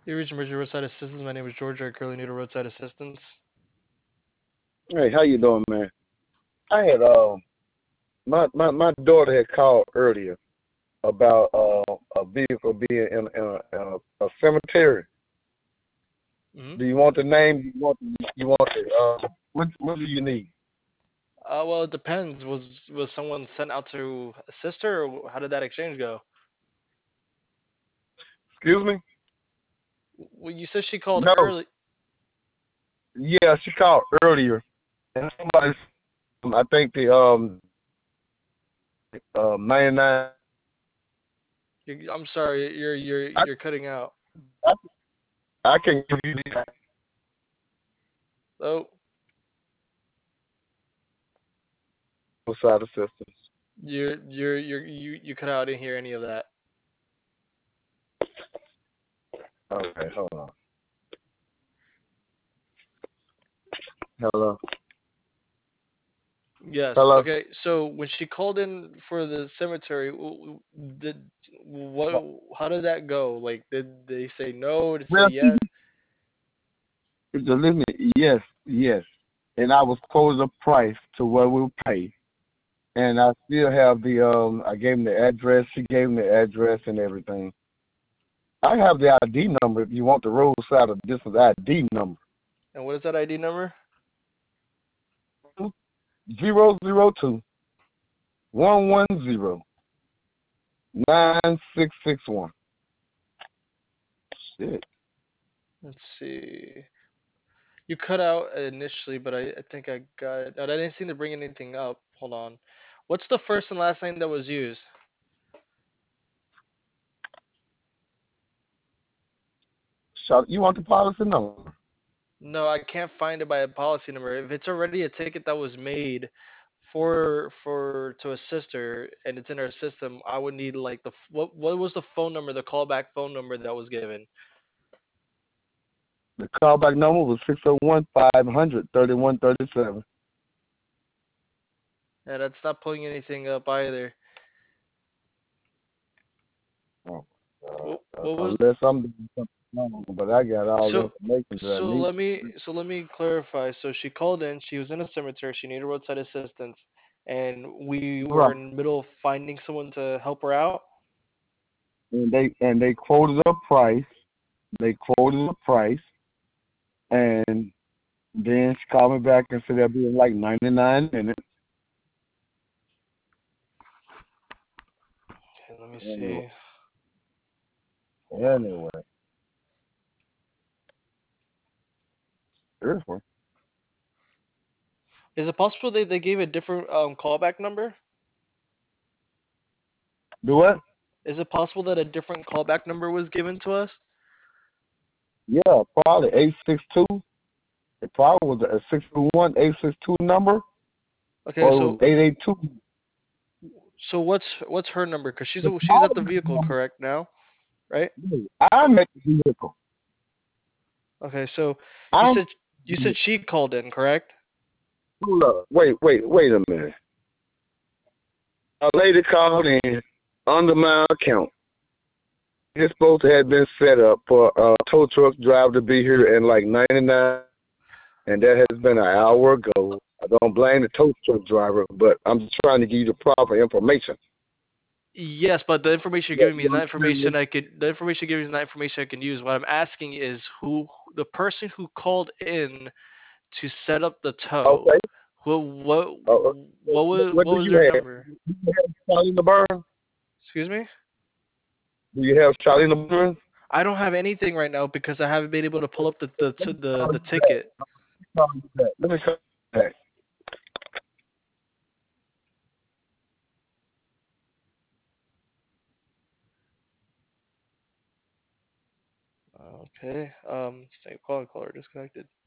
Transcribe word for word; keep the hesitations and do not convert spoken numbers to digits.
You reached Emergency Roadside Assistance. My name is George. I currently need a roadside assistance. Hey, how you doing, man? I had um my my my daughter had called earlier about uh, a vehicle being in, in, a, in a, a cemetery. hmm Do you want the name? You want you want it? Uh, what what do you need? Uh, well, it depends. Was was someone sent out to assist her, or how did that exchange go? Excuse me? Well, you said she called No. early. Yeah, she called earlier, and somebody, I think the um uh ninety nine. You, I'm sorry, you're you're I you're cutting out. I can give you the Oh, side assistance. you're you're you're you you cut out. I didn't hear any of that. Okay, hold on. Hello, Yes. hello. Okay. So when she called in for the cemetery, w- w- did what? How did that go? Like, did they say no? Did they say Well, yes? it's a limit. Yes, yes. And I was quoted a price to what we'll pay. And I still have the um I gave him the address, she gave him the address and everything. I have the I D number if you want the roadside of this is I D number. And what is that I D number? Zero zero two one one zero nine six six one. Shit. Let's see. You cut out initially, but I, I think I got it. I didn't seem to bring anything up. Hold on. What's the first and last name that was used? So you want the policy number? No, I can't find it by a policy number. If it's already a ticket that was made for for to a sister and it's in our system, I would need like the f- what what was the phone number, the callback phone number that was given? The callback number was six oh one five hundred thirty one thirty seven. Yeah, that's not pulling anything up either. Oh, uh, What uh, what was unless I'm doing something wrong, but I got all the so information that I so need. let me so let me clarify. So she called in, she was in a cemetery, she needed roadside assistance, and we were Right. in the middle of finding someone to help her out. And they and they quoted a price. They quoted a price, and then she called me back and said that'll be in like ninety nine minutes. Okay, let me Anyway, see. Hold on. anyway, seriously. Is it possible they, they gave a different um callback number? Do what? Is it possible that a different callback number was given to us? Yeah, probably eight six two. It probably was a six one eight six two number, Okay, or it was so eight eight two. so what's what's her number? Because she's The she's at the callback vehicle, number. correct now, right? I'm at the vehicle. Okay, so you I'm. said you said she called in, correct? Hold up. Wait, wait, wait a minute. A lady called in under my account. It's supposed to have been set up for a tow truck driver to be here in like ninety nine, and that has been an hour ago. I don't blame the tow truck driver, but I'm just trying to give you the proper information. Yes, but the information you're Yeah, giving me you is not understand me? information I could. The information you're giving me is not information I can use. What I'm asking is who the person who called in to set up the tow. Okay. What what Uh, uh, what was what what do was you their have? number? Do you have Charlie LeBurn? Excuse me. Do you have Charlie LeBurn? I don't have anything right now because I haven't been able to pull up the the Let t- me the, call the you back. ticket. Call you back. Let me call you back. Okay. Um. Same call caller disconnected.